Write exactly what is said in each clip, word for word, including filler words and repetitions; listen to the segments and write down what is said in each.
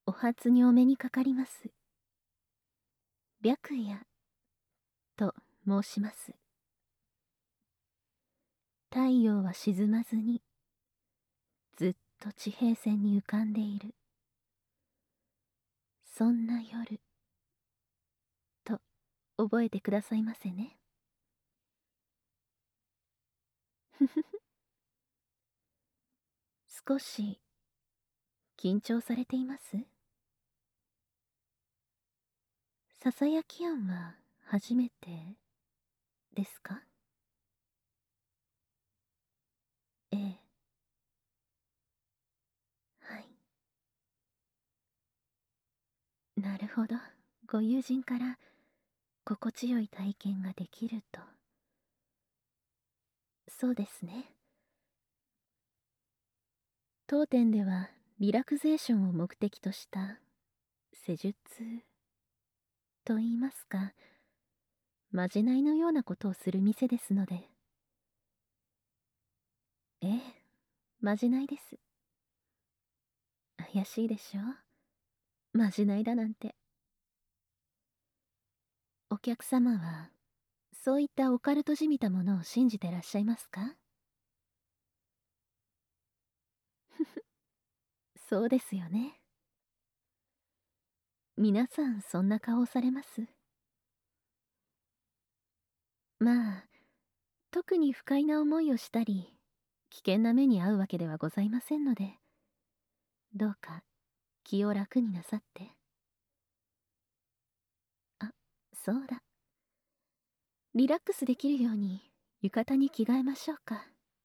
お初にお目にかかります。白夜と申します。太陽は沈まずにずっと地平線に浮かんでいる、そんな夜と覚えてくださいませね。ふふふ。少し緊張されています？ささやき案は初めてですか？ええ。はい。なるほど。ご友人から心地よい体験ができると。そうですね。当店ではリラクゼーションを目的とした施術と言いますか、まじないのようなことをする店ですので。ええ、まじないです。怪しいでしょ、まじないだなんて。お客様はそういったオカルトじみたものを信じてらっしゃいますか？ふふ、そうですよね。皆さんそんな顔をされます。まあ、特に不快な思いをしたり危険な目に遭うわけではございませんので、どうか気を楽になさって。あ、そうだ、リラックスできるように浴衣に着替えましょうか。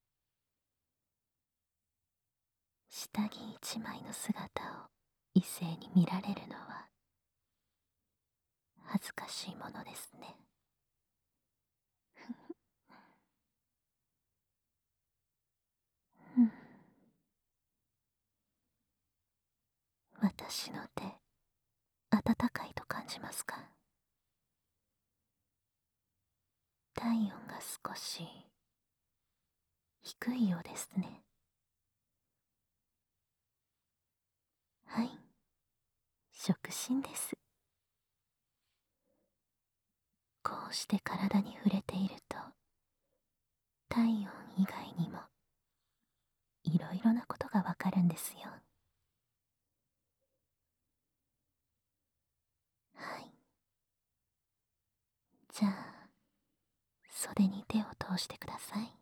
下着一枚の姿を異性に見られるのは恥ずかしいものですね。うん、私の手、温かいと感じますか？体温が少し低いようですね。はい、触診です。こうして体に触れていると、体温以外にもいろいろなことがわかるんですよ。はい。じゃあ、袖に手を通してください。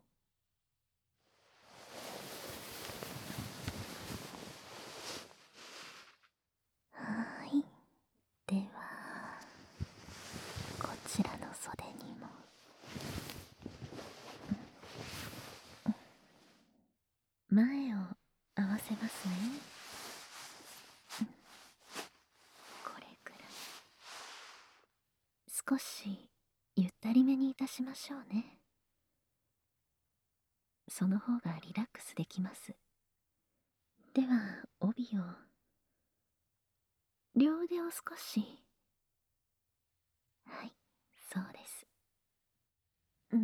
はーい。では、こちらの袖にも。前を合わせますね。これくらい。少しゆったりめにいたしましょうね。その方がリラックスできます。では、帯を。両腕を少し。はい、そうです。うん。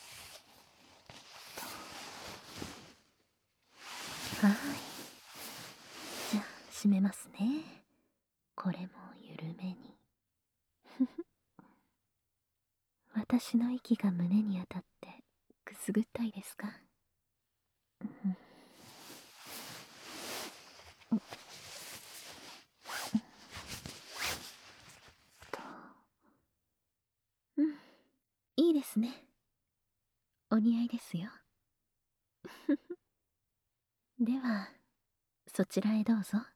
はい。じゃあ、閉めますね。これも緩めに。ふふ。私の息が胸に当たってくすぐったいですか？うん。と。うん、いいですね。お似合いですよ。ふふ。では、そちらへどうぞ。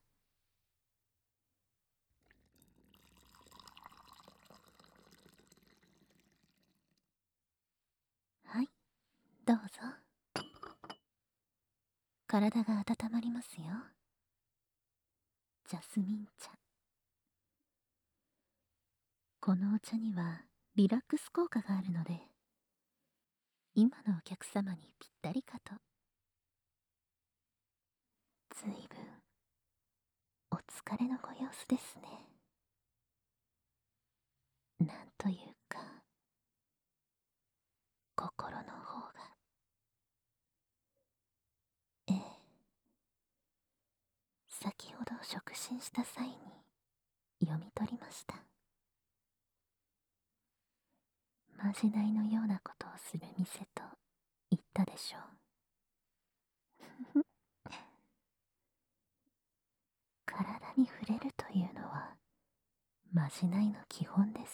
はい、どうぞ。体が温まりますよ。ジャスミン茶。このお茶にはリラックス効果があるので、今のお客様にぴったりかと。ずいぶんお疲れのご様子ですね。なんというか、心の方が。ええ、先ほど触診した際に読み取りました。まじないのようなことをする店と言ったでしょう。体に触れるというのはまじないの基本です。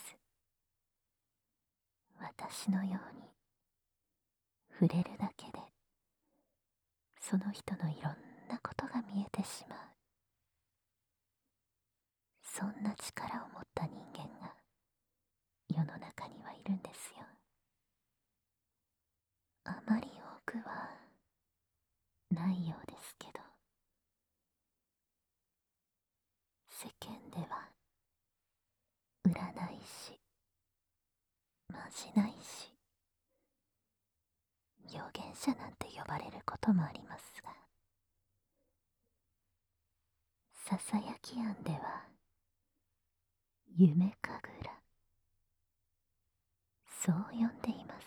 私のように触れるだけでその人のいろんなことが見えてしまう、そんな力を持った人間が世の中にはいるんですよ。あまり多くはないようですけど、世間では占い師、まじない師、預言者なんて呼ばれることもありますが、ささやき庵では夢神楽、そう呼んでいます。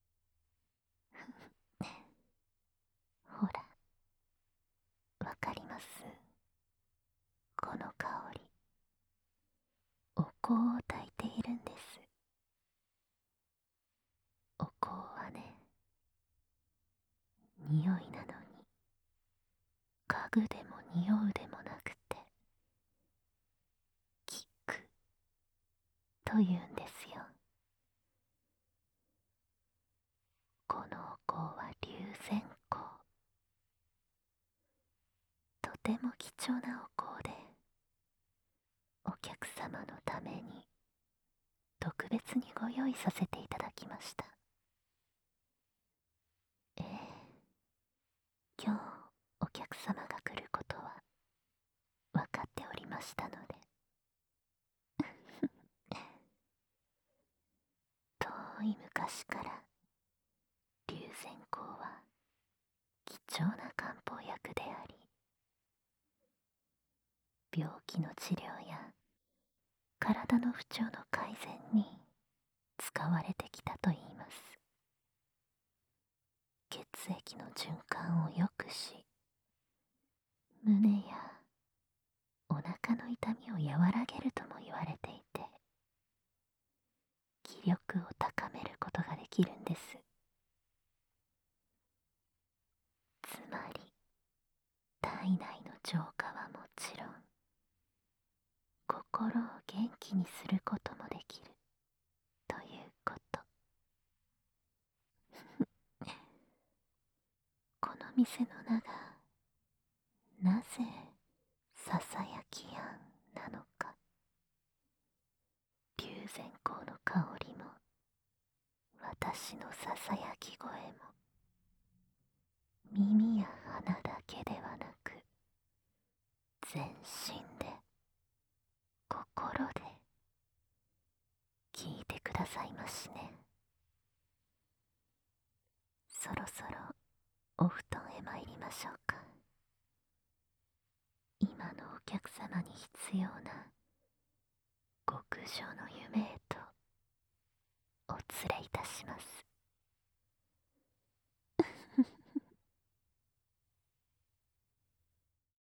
ほら、わかります？この香り、お香を焚いているんです。お香はね、匂いなのに嗅ぐでも匂うでもなくて聞くというんですよ。このお香は龍涎香、とても貴重なお香で、お客様のために特別にご用意させていただきました。ええ、今日お客様が来ることは分かっておりましたので。遠い昔から龍涎香は貴重な漢方薬であり、病気の治療や体の不調の改善に使われてきたといいます。血液の循環を良くし、胸やお腹の痛みを和らげるとも言われていて、気力を高めることができるんです。つまり体内の浄化はもちろん、心を元気にすることもできるということ。この店の名がなぜささやき庵なのか、龍涎香の香りも私のささやき声も、耳や鼻だけではなく全身で、心で聞いてくださいましね。そろそろお布団へ参りましょうか。今のお客様に必要な極上の夢へとお連れいたします。